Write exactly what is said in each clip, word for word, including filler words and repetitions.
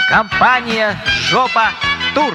Компания «Жопа Тур».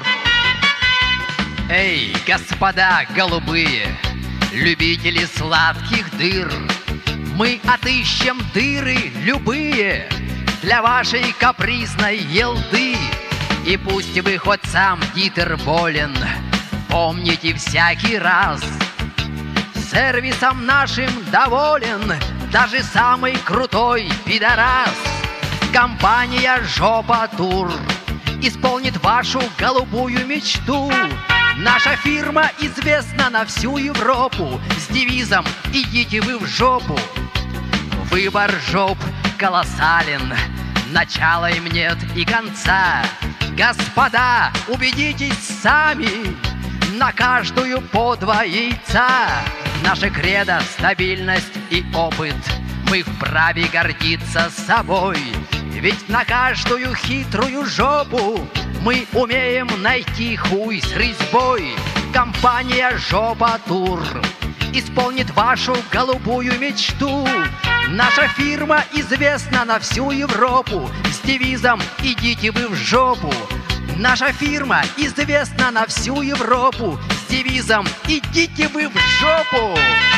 Эй, господа голубые, любители сладких дыр, мы отыщем дыры любые для вашей капризной елды. И пусть вы хоть сам Дитер болен, помните всякий раз, сервисом нашим доволен даже самый крутой пидорас. Компания «Жопа Тур» исполнит вашу голубую мечту. Наша фирма известна на всю Европу с девизом «Идите вы в жопу». Выбор жоп колоссален, начала им нет и конца. Господа, убедитесь сами, на каждую по два яйца. Наша кредо — стабильность и опыт, мы вправе гордиться собой. Ведь на каждую хитрую жопу мы умеем найти хуй с резьбой. Компания «Жопа Тур» исполнит вашу голубую мечту. Наша фирма известна на всю Европу с девизом «Идите вы в жопу». Наша фирма известна на всю Европу с девизом «Идите вы в жопу».